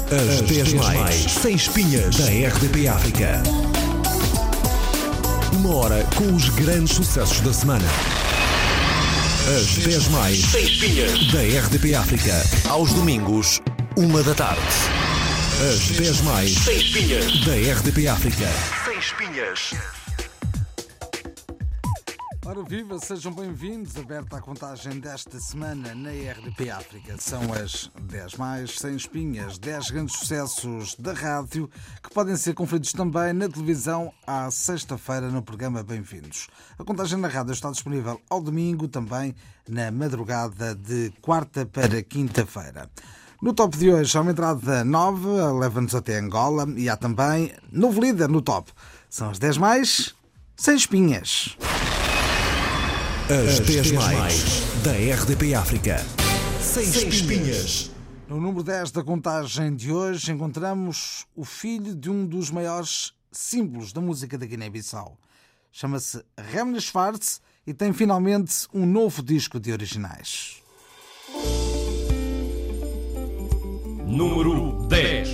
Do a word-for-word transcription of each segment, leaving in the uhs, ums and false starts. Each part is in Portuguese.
As dez mais sem espinhas da R D P África. Uma hora com os grandes sucessos da semana. As dez mais sem espinhas da R D P África. Aos domingos, uma da tarde. As dez mais sem espinhas da R D P África. Sem espinhas. Ora viva, sejam bem-vindos. Aberta a contagem desta semana na R D P África. São as dez mais sem espinhas, dez grandes sucessos da rádio que podem ser conferidos também na televisão à sexta-feira no programa Bem-vindos. A contagem na rádio está disponível ao domingo, também na madrugada de quarta para quinta-feira. No top de hoje há uma entrada nova, leva-nos até Angola, e há também novo líder no top. São as dez mais sem espinhas. As dez mais da R D P África. Sem espinhas. No número dez da contagem de hoje encontramos o filho de um dos maiores símbolos da música da Guiné-Bissau. Chama-se Remna Schwartz e tem finalmente um novo disco de originais. Número dez.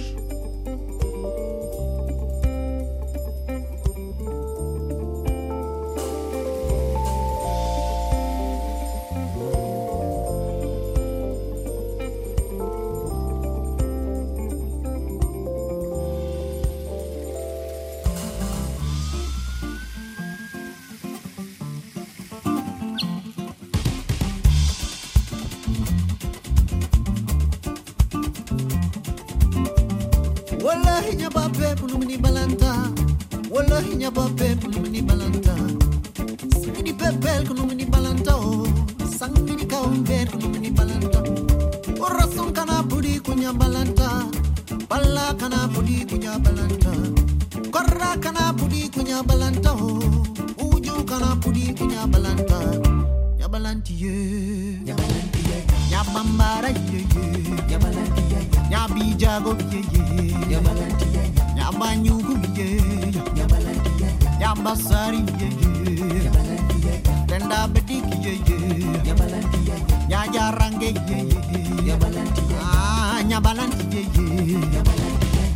Wallahi nyaba pepu numini balanta. Wallahi nyaba pepu numini balanta. Sangini pepel numini balanta. Sangini kaumber numini balanta. Orason kana pudi kunya balanta. Balla kana pudi kunya balanta. Korra kana pudi kunya balanta. Uju kana pudi kunya balanta. Nyabalanti ye. Nyabalanti ye. Nyabambara ye ye. Nyabalanti ye. Nyabijago ye ye. Nyabalanti ye. Nyabanyugu ye. Nyabalanti ye. Nyabasari ye ye. Nyabalanti ye. Tenda bediki ye ye. Nyabalanti ye. Nyajarange ye ye. Nyabalanti ye. Ah, nyabalanti ye ye. Nyabalanti ye.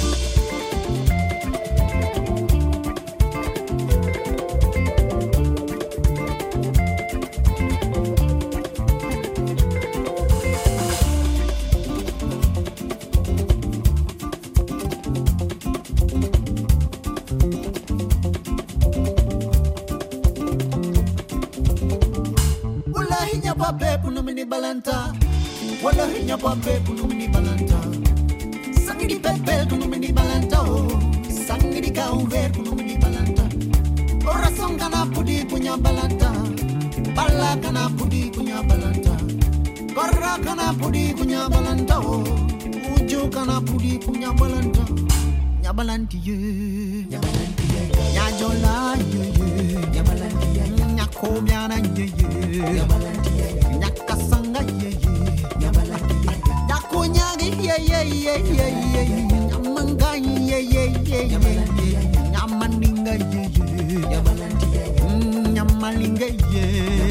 Pepu no mini balanta. Wallahi nyaba pepu no mini balanta. Sangidi pepel no mini balanta. Sangidi kauver no mini balanta. Orason kana pudi kunya balanta. Balla kana pudi kunya balanta. Korra kana pudi kunya balanta. Uju kana pudi kunya balanta. Nyabalanti ye. Nyabalanti ye. Nyajola ye ye. Nyabalanti ye. Nyakobyana ye ye. Nyabalanti ye. Nyakasanga ye ye. Nyabalanti ye. Nyakonyagi ye ye ye ye ye. Nyamanga ye ye ye ye. Nyamaninga ye ye. Nyabalanti ye. Nyamalinga ye.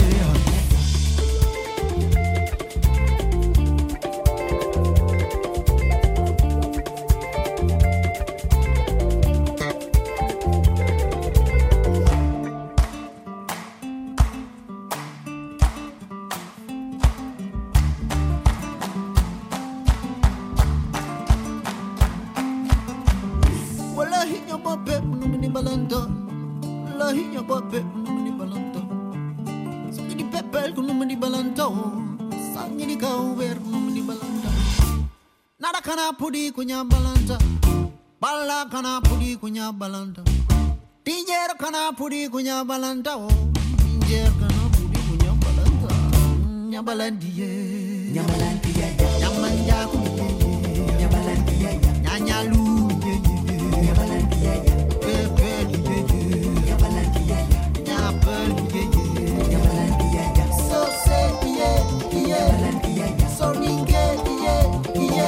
Pudi kunya balanta, balla kana pudi kunya balanta, tijer kana pudi kunya balanta, tijer kana pudi kunya balanta, nyabalandiye, nyabalandiye, nyamanja kuye, nyabalandiye, nyanyalu ye, nyabalandiye, pepeliye, nyabalandiye, nyapeliye, nyabalandiye, so say ye, ye, nyabalandiye, so ninge ye, ye.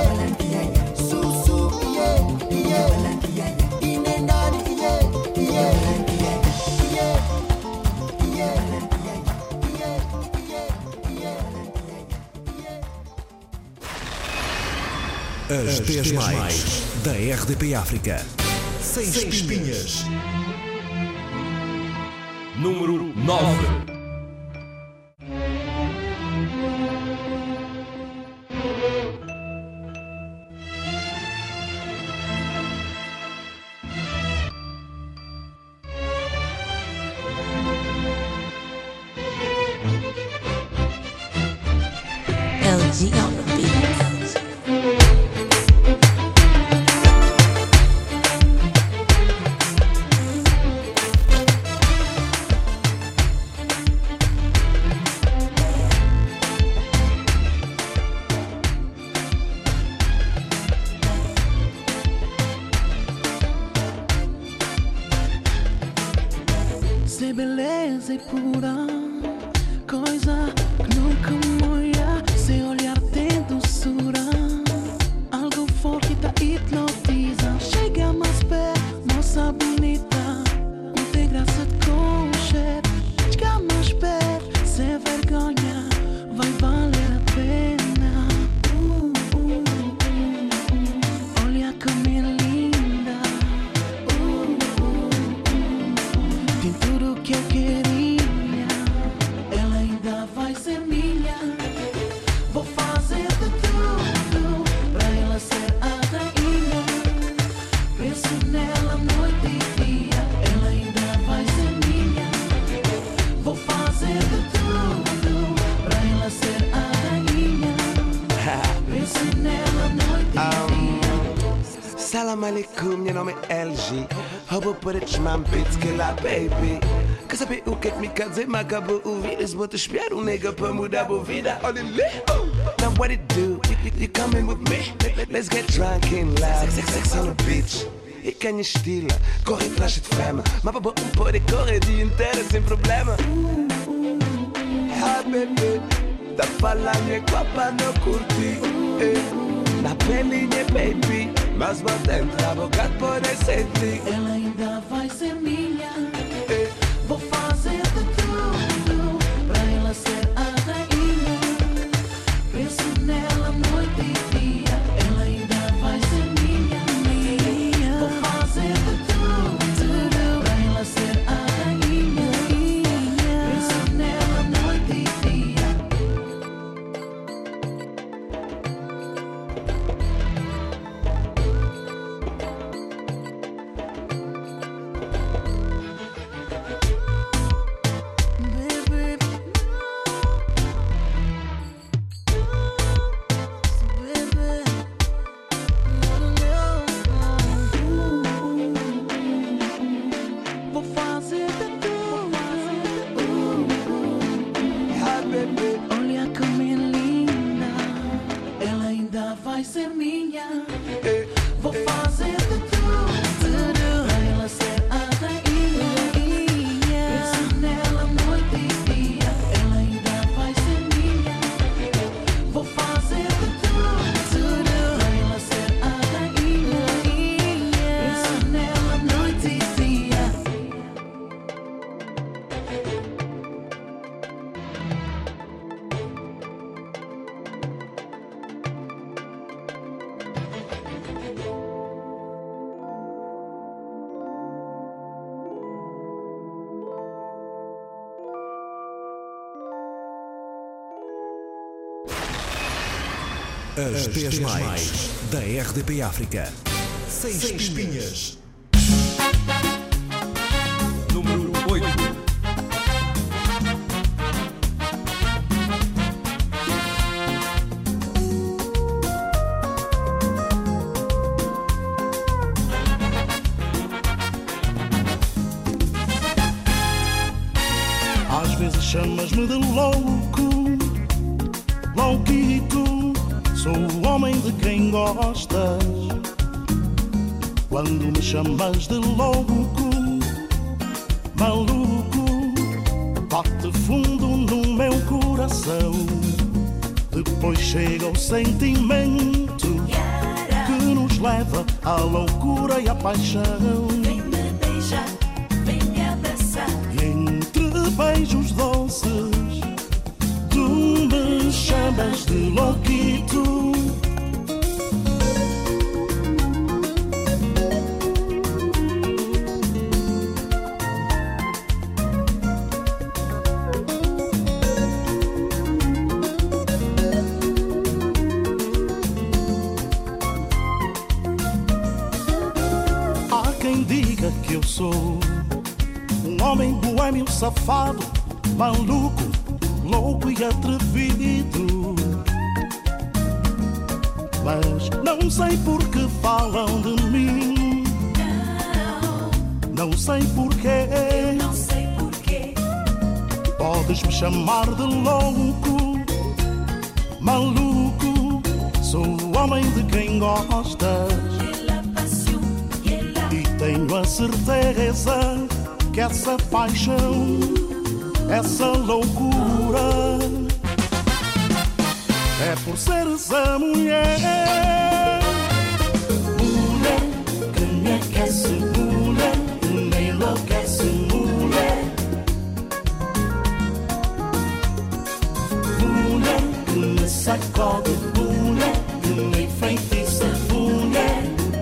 As dez mais da R D P África. Sem espinhas. Número nove. L G on the beat. Se beleza é pura, coisa que nunca morre. Se olhar tem doçura, algo forte tá hipnotiza. Chega mais perto, moça bonita, não tem graça de concher. Chega mais perto, sem vergonha, vai valer a pena. Uh, uh, uh, uh. Olha como é linda. Uh, uh, uh. Tem tudo que eu queria, ela ainda vai ser minha. Vou fazer de tudo pra ela ser a rainha. Penso nela noite e dia, ela ainda vai ser minha. Vou fazer de tudo pra ela ser a rainha. Penso nela noite e dia. Salam alaikum, meu nome é L G. Roubo para desmam beats que lá, baby. Quer saber o que é que me quer dizer? Me acabou ouvir. Eles vão te espiar um nega para mudar a vida. Olha ali. Now what it do? You, you, you coming with me? Let's get drunk and laugh. Sex, sex on the beach. E ganha estilo, corre atrás de fama. Mas para um pode correr o dia inteiro sem problema. Ah, baby, tá falando é guapa, não curti. Eh, na pelinha, baby. Mas vou tentar boca poder sentir. Ela ainda vai ser minha. Vou fazer de tudo pra ela ser a rainha. Penso nela noite e dia, ela ainda vai ser minha. minha. Vou fazer de tudo pra ela ser a rainha. Penso nela noite e dia. Vou fazer de tudo. Ah, baby. Olha como é linda, ela ainda vai ser minha. Eh, Vou fazer de tudo pra ela ser a rainha. Penso nela noite e dia, ela ainda vai ser minha. Vou fazer de tudo pra ela ser a rainha. Penso nela noite e dia. As dez mais da R D P África. Sem espinhas. Número oito. Às vezes chamas-me de louco, louquito, sou o homem de quem gostas. Quando me chamas de louco, maluco, bate fundo no meu coração. Depois chega o sentimento que nos leva à loucura e à paixão. Vem me beijar, vem me abraçar. E entre beijos doces, tu me chamas de louquito. diga que eu sou um homem boêmio, safado, maluco, louco e atrevido. Mas não sei por que falam de mim. Não, não sei porquê. Eu não sei porquê. Podes me chamar de louco, maluco, sou o homem de quem gostas. E tenho a certeza que essa paixão, essa loucura é por seres a mulher. Mulher que me aquece, mulher que me enlouquece, mulher. Mulher que me sacode, mulher que me enfeitiça, mulher.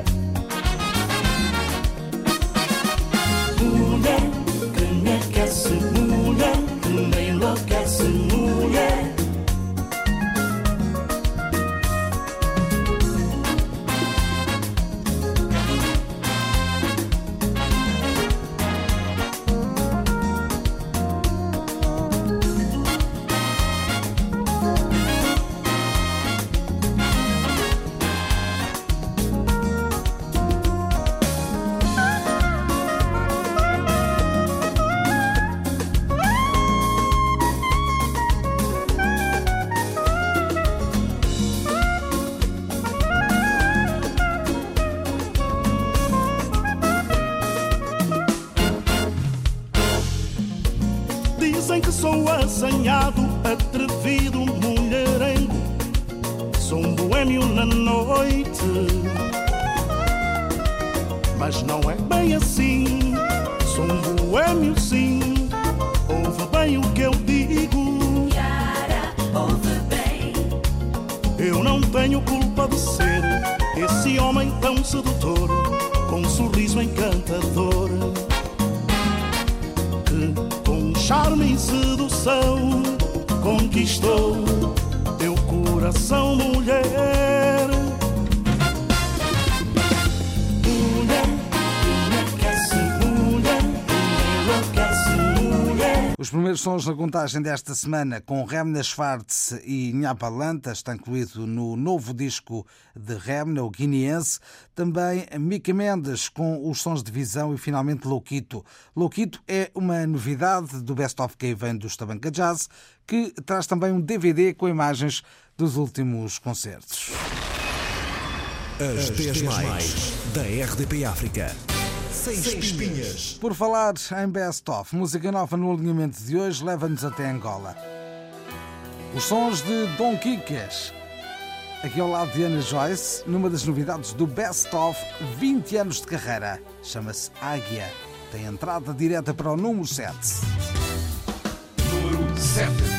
Mulher que me aquece, mulher que me enlouquece, mulher. Dizem que sou assanhado, atrevido, mulherengo, sou um boêmio na noite. Mas não é bem assim, sou um boêmio sim. Ouve bem o que eu digo, Yara, ouve bem. eu não tenho culpa de ser esse homem tão sedutor, com um sorriso encantador, que com charme e sedução conquistou teu coração, mulher. Mulher, me aquece, mulher, me enlouquece, mulher. Os primeiros sons na contagem desta semana com Remna Schwartz e Nhapalanta, está incluído no novo disco de Remna, o guineense. Também Mica Mendes com os sons de Visão e finalmente Louquito. Louquito é uma novidade do Best Of que vem dos Tabanca Jazz, que traz também um D V D com imagens dos últimos concertos. As dez mais da R D P África. Sem espinhas. Por falar em Best Of, música nova no alinhamento de hoje leva-nos até Angola. Os sons de Dom Quiques, aqui ao lado de Ana Joyce, numa das novidades do Best Of, vinte anos de carreira. Chama-se Águia. Tem entrada direta para o número sete. Número sete.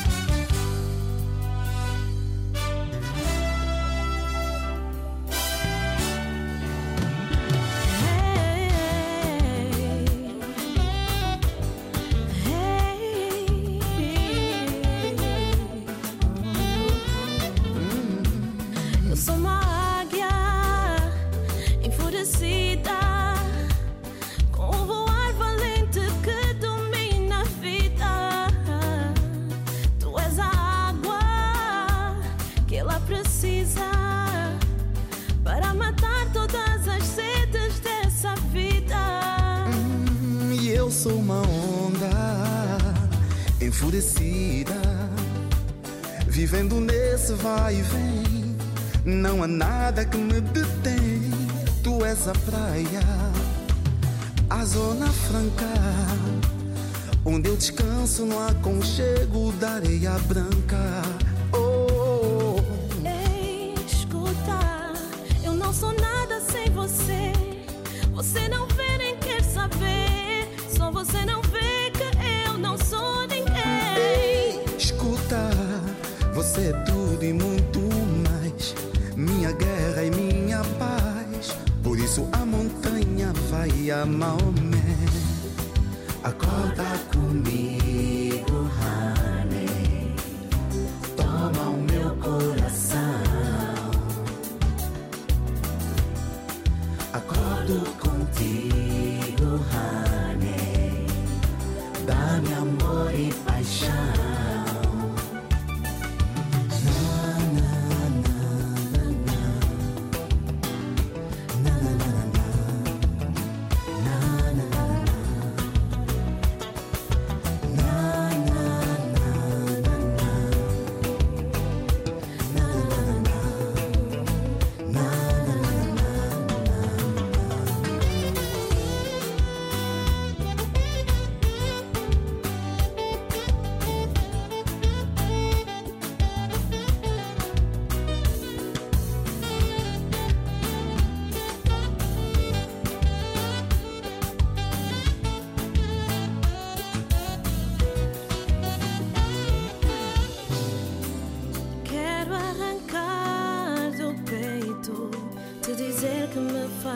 Eu sou uma águia enfurecida, com um voar valente que domina a vida. Tu és a água que ela precisa para matar todas as sedes dessa vida. Hum, e eu sou uma onda enfurecida, vivendo nesse vai e vem. Não há nada que me detém. Tu és a praia, a zona franca, onde eu descanso no aconchego da areia branca. Oh, Ei, escuta, eu não sou nada sem você. Você não vê nem quer saber. Só você não vê que eu não sou ninguém. ei, escuta, você é tudo e muito mais. Minha guerra e minha paz. Por isso a montanha vai a Maomé. Acorda comigo, honey. Toma o meu coração. Acordo contigo,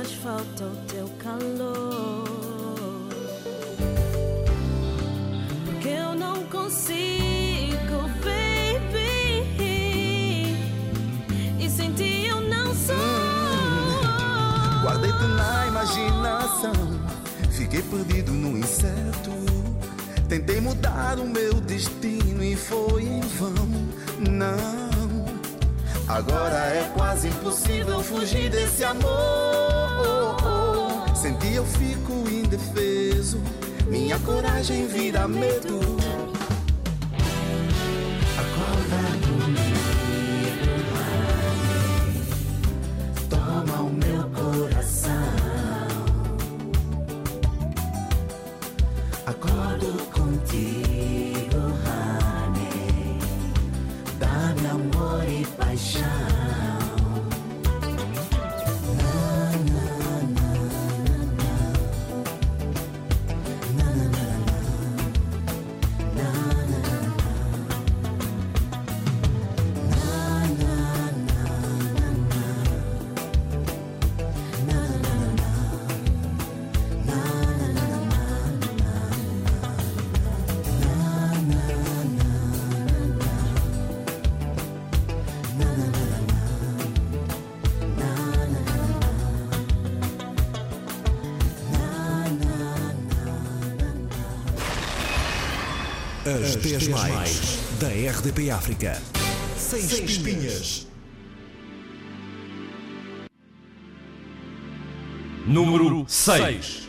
faz falta o teu calor. Porque eu não consigo, baby, e sem ti eu não sou. Hum, guardei-te na imaginação, fiquei perdido no incerto. Tentei mudar o meu destino e foi em vão. Não, agora é quase impossível fugir desse amor. Sem ti eu fico indefeso, minha coragem vira medo. Acorda comigo, toma o meu coração. Acordo contigo, honey, dá-me amor e paixão. As dez mais da R D P África. Sem espinhas. Número seis.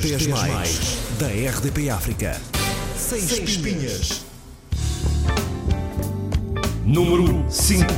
dez mais, da R D P África. Sem espinhas. Número cinco.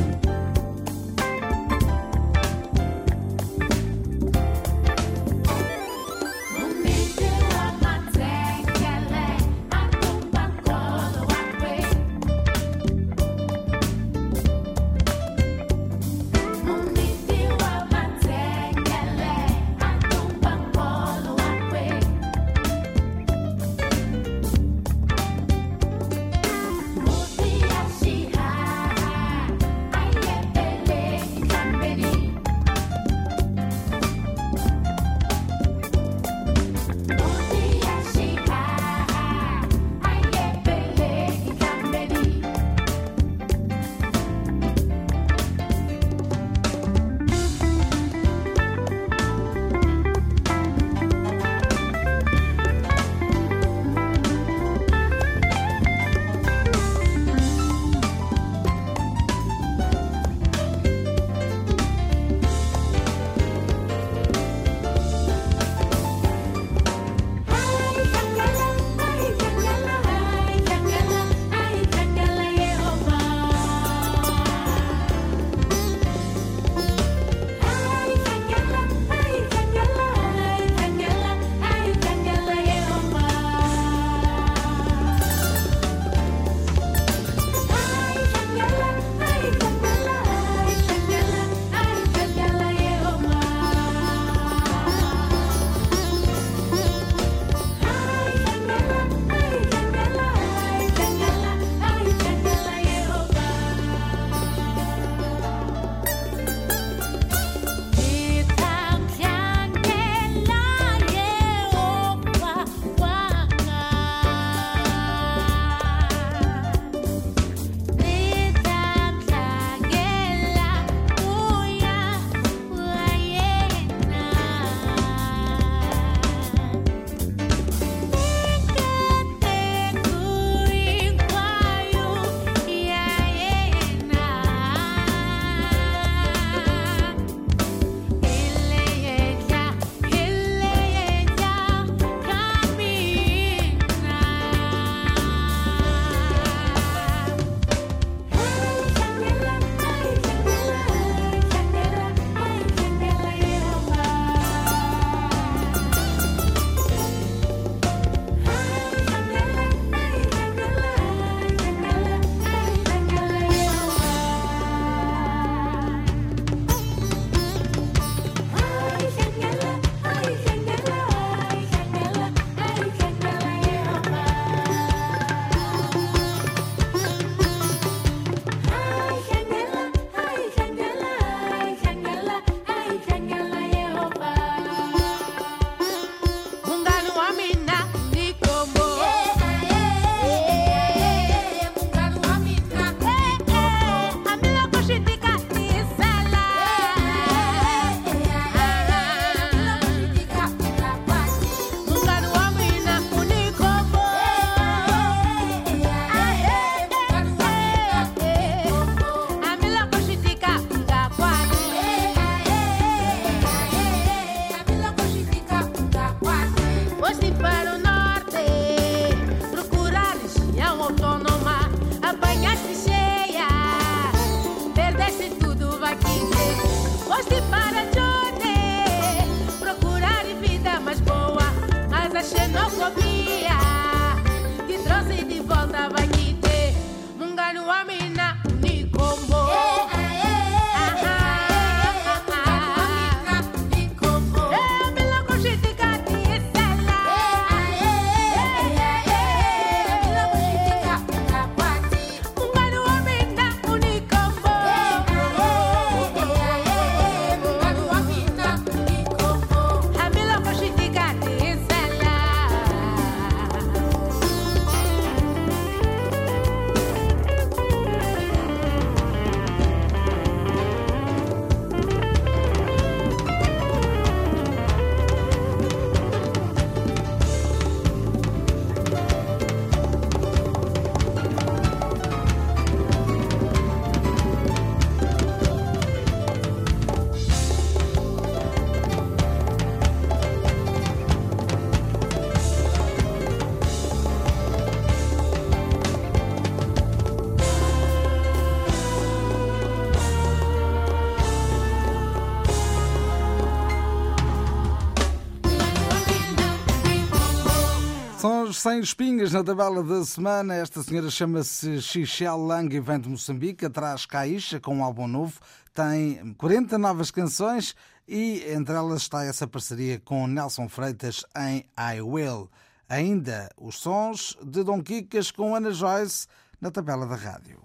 sem espinhas na tabela da semana. Esta senhora chama-se Xichel Lang e vem de Moçambique. Atrás Caixa com um álbum novo. Tem quarenta novas canções e entre elas está essa parceria com Nelson Freitas em I Will. Ainda os sons de Dom Quicas com Ana Joyce na tabela da rádio.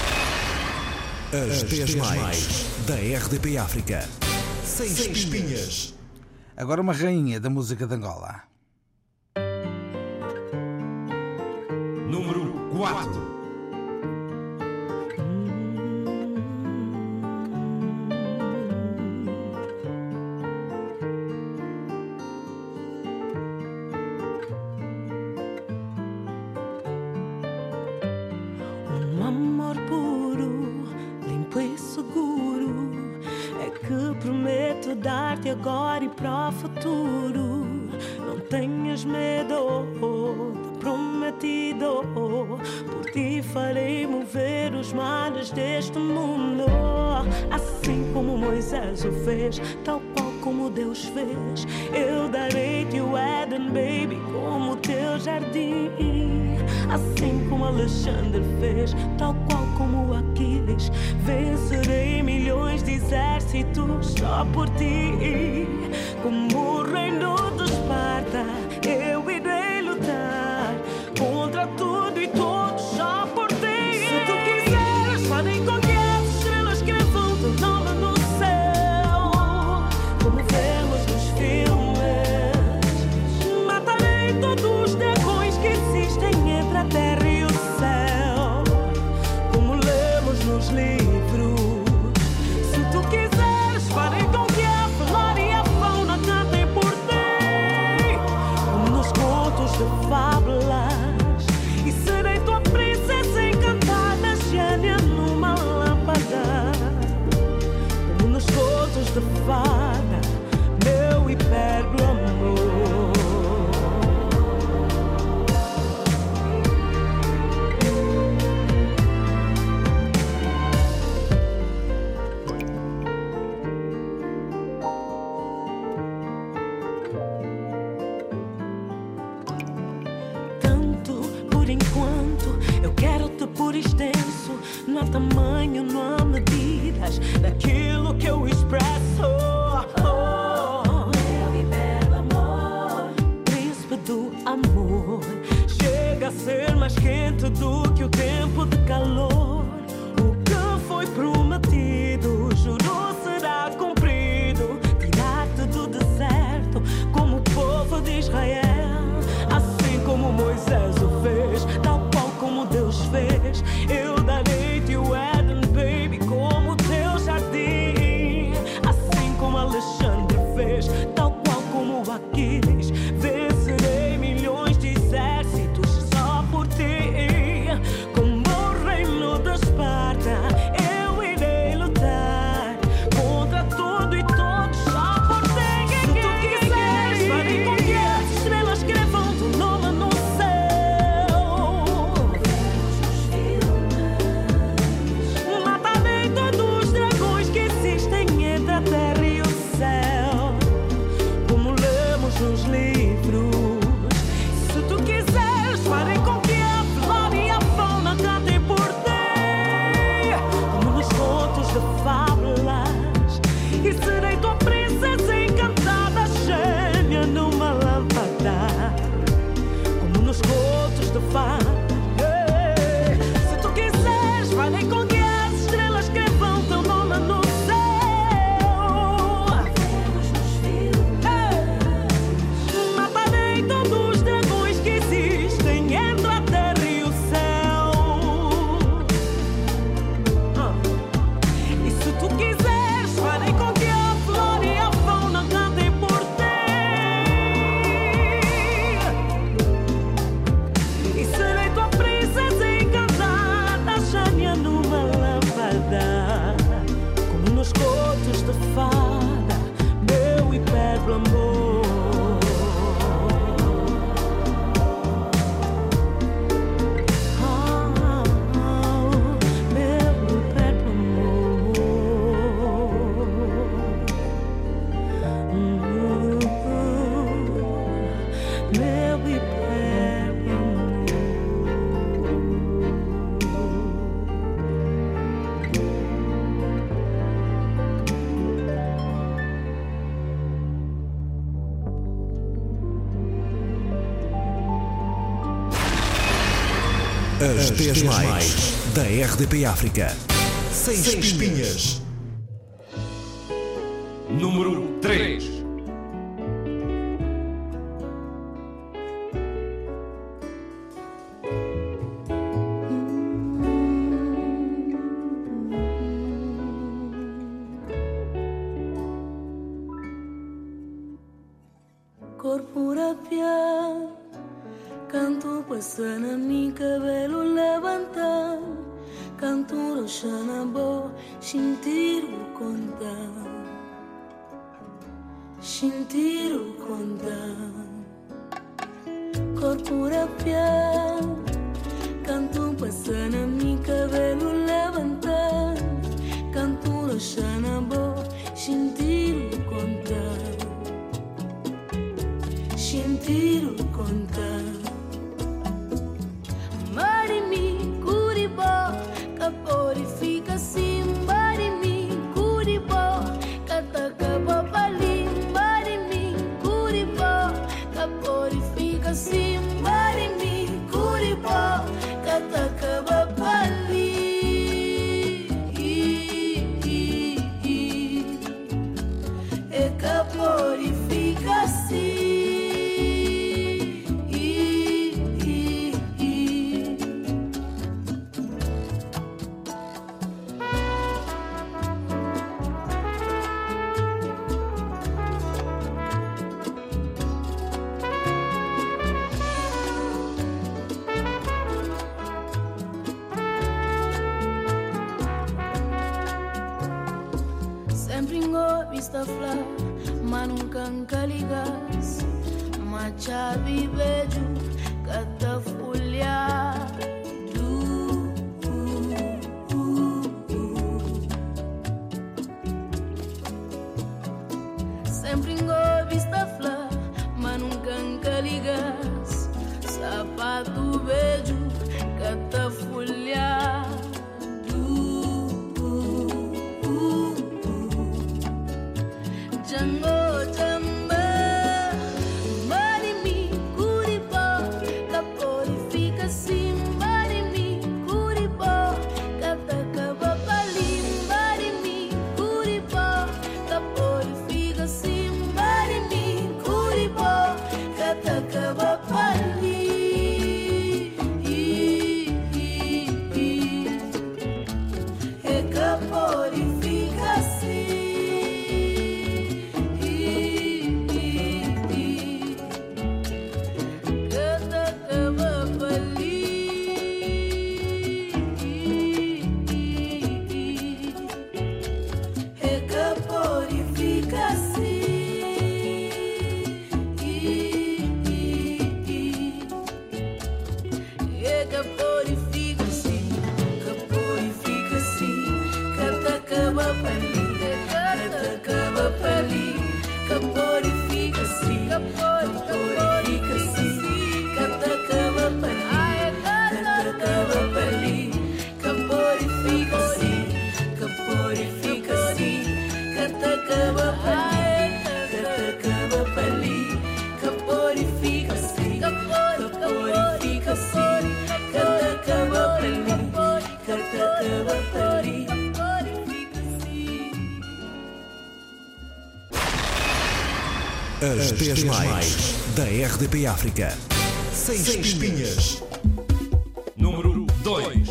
As dez mais da R D P África. Sem espinhas. Agora uma rainha da música de Angola. Número quatro. Um amor puro, limpo e seguro, é que prometo dar-te agora e para o futuro. Não tenhas medo de prometido, por ti farei mover os mares deste mundo. Assim como Moisés o fez, tal qual como Deus fez, eu darei-te o Éden, baby, como o teu jardim. Assim como Alexandre fez, tal qual como Aquiles, vencerei milhões de exércitos só por ti. Como o reino de Esparta, eu irei lutar contra tudo e todos só por ti. Se tu quiseres, podem com que as estrelas escrevam teu nome no céu, como vemos nos filmes. Matarei todos os dragões que existem entre a terra e o céu, como lemos nos livros. Se tu quiseres, farei com que a flora e a fauna cantem por ti, como nos contos de fábulas, e serei tua princesa encantada, gênia numa lâmpada, como nos contos de fada, meu hiperbo amor. Enquanto eu quero-te por extenso, não há tamanho, não há medidas daquilo que eu expresso. Oh, meu hiperbo amor, príncipe do amor, chega a ser mais quente do que o tempo de calor. O que foi prometido, juro será cumprido, tirar-te do deserto como o povo de Israel. Assim como Moisés o fez, tal qual como Deus fez, eu darei-te o Éden, baby, como o teu jardim. Assim como Alexandre fez, tal qual como Aquiles, vencerei milhões de exércitos só por ti. Como o reino de Esparta, eu irei lutar contra tudo e todos só por ti. Se tu quiseres, farei com que as estrelas escrevam teu nome no céu. Matarei todos os dragões que existem entre a terra e o céu, como lemos nos livros. Se tu quiseres, farei com que a flora e a fauna cantem por ti, como nos contos de fábulas, e serei tua princesa encantada, gênia numa lâmpada, como nos contos de fada. Se tu quiseres, farei com que as estrelas escrevam teu nome no céu. Matarei todos os dragões que existem entre a terra e o céu. E se tu quiseres, farei com que a flora e a fauna cantem por ti, e serei tua As dez mais da R D P África. Sem espinhas. Número três. Corpura canto passa na mi cabelo levantar, canto roxana bo, sentir o contar, sentir o contar. Corpura canto passa na mi cabelo levantar, canto roxana bo, sentir o contar, sentir o contar. Marimi, curibó, caporifica sim. Marimi, curibó, catacaba pali. Marimi, curibó, caporifica sim. Marimi, curibó, catacaba pali. E caporifica sim. Vista fla, ma nunca encaligas, macha vivejo, cata folha. Sempre ngo vista fla, ma nunca encaligas, sapato vejo, cata folha. Jango jamba, marimi curibó, caporifica sim. Marimi curibó, catacaba pali. Marimi curibó, caporifica sim. Marimi curibó, catacaba pali. E caporifica sim. As dez mais da R D P África. Sem espinhas. Número dois.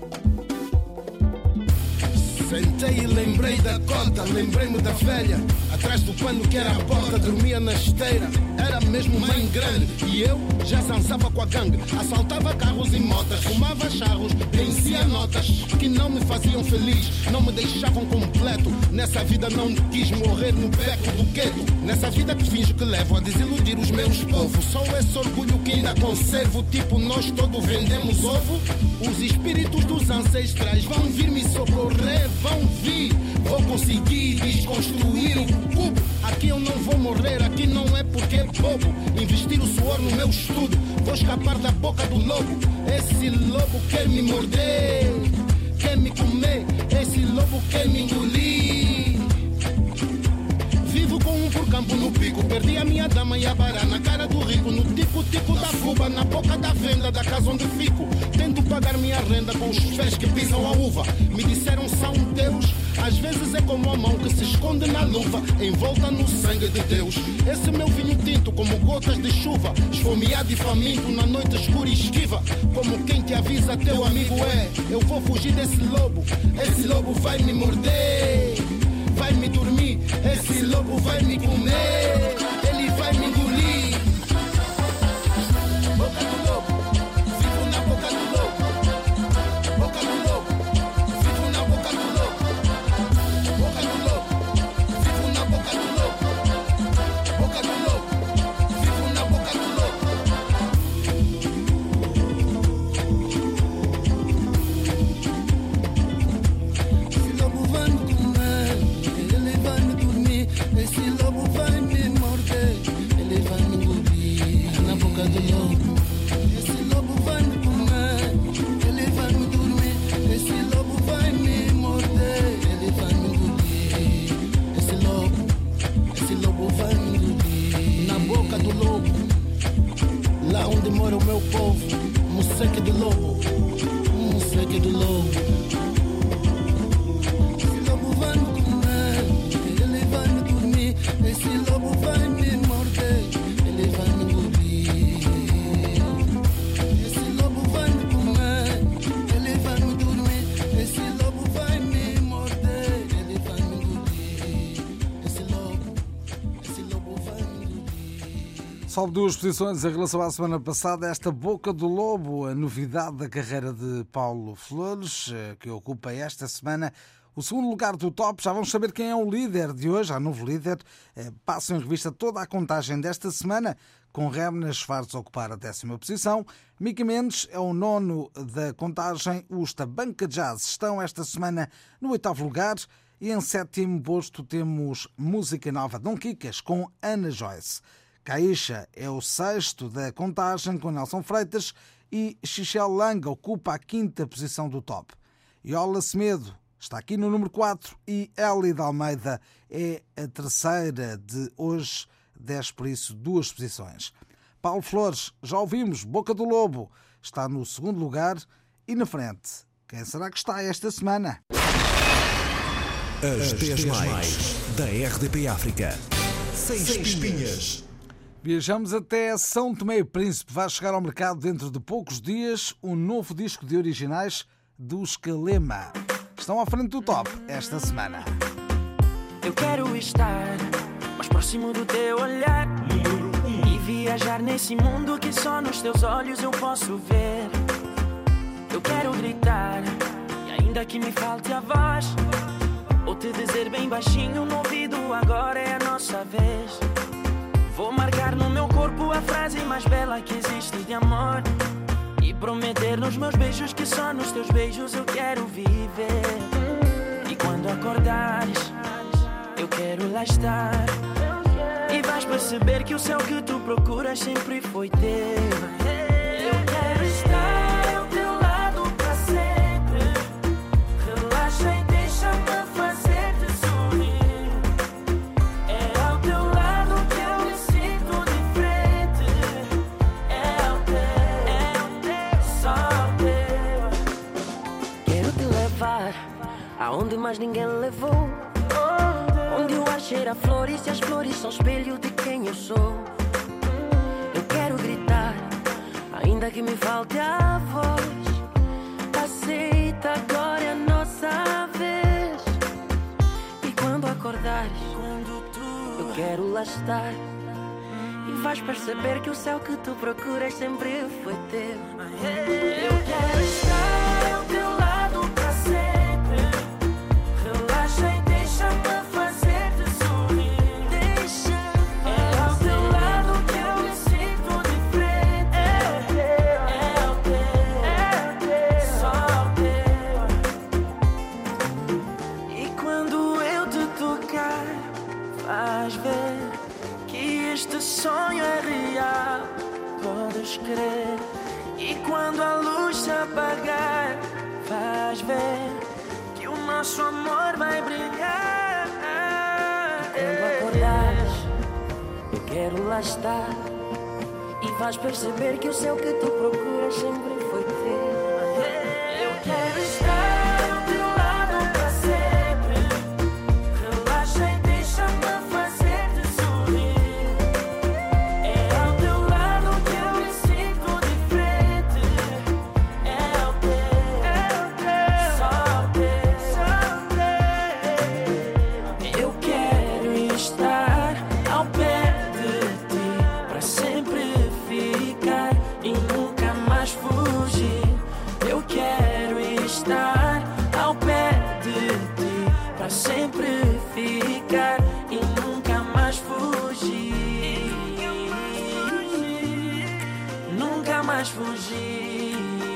Sentei e lembrei da conta, lembrei-me da velha, a atrás do pano que era a porta, dormia na esteira. Era mesmo mãe grande e eu já zançava com a gangue. Assaltava carros e motas, fumava charros, vencia notas que não me faziam feliz, não me deixavam completo. Nessa vida não quis morrer no beco do gueto. Nessa vida que finjo que levo a desiludir os meus povos. Só esse orgulho que ainda conservo, tipo nós todos vendemos ovo. Os espíritos dos ancestrais vão vir me socorrer, vão vir. Vou conseguir desconstruir o cubo. Aqui eu não vou morrer, aqui não é porque é bobo. Investir o suor no meu estudo, vou escapar da boca do lobo. Esse lobo quer me morder, quer me comer, esse lobo quer me engolir. Vivo com um por campo no pico, perdi a minha dama e a bará na cara do rico, no tico-tico da fuba, na boca da venda da casa onde fico. Tento pagar minha renda com os pés que pisam a uva. Me disseram são Deus, às vezes é como a mão que se esconde na luva, envolta no sangue de Deus. Esse meu vinho tinto como gotas de chuva, esfomeado e faminto na noite escura e esquiva. Como quem te avisa teu amigo é, eu vou fugir desse lobo. Esse lobo vai me morder, vai me dormir, esse lobo vai me comer, ele vai me engolir. Boca do lobo, vivo na boca do lobo. Boca do lobo, vivo na boca do lobo. Boca do lobo, vivo na boca do lobo. Boca do lobo, vivo na boca do lobo. Esse lobo vai me comer, ele vai me dormir. Esse lobo vai me morder, ele vai me engolir. Na boca do lobo. Esse lobo vai me comer, ele vai me dormir. Esse lobo vai me morder, ele vai me engolir. Esse lobo, esse lobo vai me engolir. Na boca do lobo, lá onde mora o meu povo, Moceque do lobo, Moceque do lobo. Esse lobo vai me comer, ele vai me dormir. Esse lobo vai me morder, ele vai me engolir. Esse lobo vai me comer, ele vai me dormir. Esse lobo vai me morder, ele vai me engolir. Esse lobo, esse lobo vai me engolir. Sobe duas posições em relação à semana passada. Esta Boca do Lobo, a novidade da carreira de Paulo Flores, que ocupa esta semana o segundo lugar do top. Já vamos saber quem é o líder de hoje. Há novo líder. Passo em revista toda a contagem desta semana, com Remna Schwartz a ocupar a décima posição. Mika Mendes é o nono da contagem. Os Tabanca Jazz estão esta semana no oitavo lugar. E em sétimo posto temos Música Nova Dom Kikas com Ana Joyce. Caixa é o sexto da contagem com Nelson Freitas e Xichel Langa ocupa a quinta posição do top. Iola Semedo está aqui no número quatro e Eli de Almeida é a terceira de hoje, desce por isso duas posições. Paulo Flores, já ouvimos, Boca do Lobo, está no segundo lugar e na frente. Quem será que está esta semana? As dez mais da R D P África. Sem espinhas. Viajamos até São Tomé e Príncipe. Vai chegar ao mercado dentro de poucos dias um novo disco de originais dos Calema. Estão à frente do top esta semana. Eu quero estar mais próximo do teu olhar e viajar nesse mundo que só nos teus olhos eu posso ver. Eu quero gritar e ainda que me falte a voz, ou te dizer bem baixinho no ouvido, agora é a nossa vez. Vou marcar no meu corpo a frase mais bela que existe de amor e prometer nos meus beijos que só nos teus beijos eu quero viver. E quando acordares, eu quero lá estar e vais perceber que o céu que tu procuras sempre foi teu. Eu quero estar ao teu lado para sempre. Relaxa e deixa-me fazer-te sorrir. É ao teu lado que eu me sinto diferente. É ao teu, é ao teu, só ao teu. Quero te levar aonde mais ninguém levou, onde o ar cheira a flores e as flores são espelho de quem eu sou. Eu quero gritar, ainda que me falte a voz. Aceita, agora é a nossa vez. E quando acordares, quando tu quero lá estar. E vais perceber que o céu que tu procuras sempre foi teu. Eu quero estar ao teu lado para sempre. Relaxa e deixa-me fazer-te sorrir. Deixa. É ao teu lado que eu me sinto diferente. É o teu, é o teu, é o teu, só o teu. E quando eu te tocar, vais ver que este sonho é real, podes crer. E quando a luz se apagar, vais ver que o nosso amor vai brilhar. Quando acordares, eu quero lá estar. E vais perceber que o céu que tu procuras sempre foi teu. Eu quero estar ao teu lado para sempre. Relaxa e deixa-me fazer-te sorrir. É ao teu lado que eu me sinto diferente. É o teu, é o teu, só o teu, só o teu. Eu quero estar ao pé de ti para sempre ficar e nunca mais fugir. Eu quero estar ao pé de ti para sempre ficar e nunca mais fugir. Nunca mais fugir.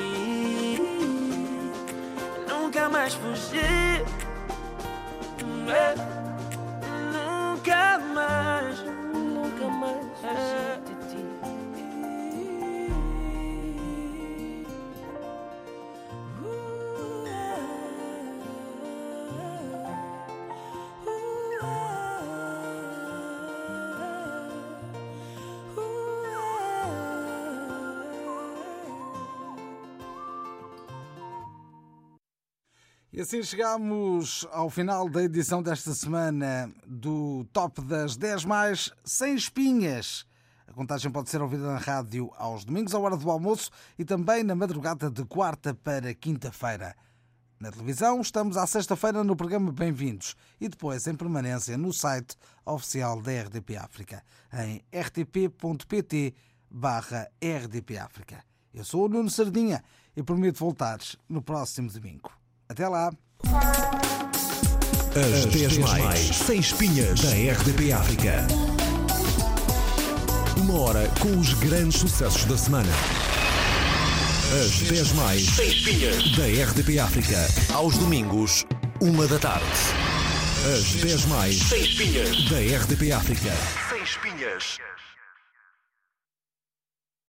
Nunca mais fugir. É. Nunca mais. Nunca mais fugir de ti. E assim chegamos ao final da edição desta semana do Top das dez mais sem espinhas. A contagem pode ser ouvida na rádio aos domingos, à hora do almoço e também na madrugada de quarta para quinta-feira. Na televisão estamos à sexta-feira no programa Bem-vindos e depois em permanência no site oficial da R D P África, em r t p ponto p t barra r d p África. Eu sou o Nuno Sardinha e prometo voltar no próximo domingo. Até lá! As dez mais sem espinhas da R D P África. Uma hora com os grandes sucessos da semana. As dez mais sem espinhas da R D P África. Aos domingos, uma da tarde. As dez mais sem espinhas da R D P África. Sem espinhas.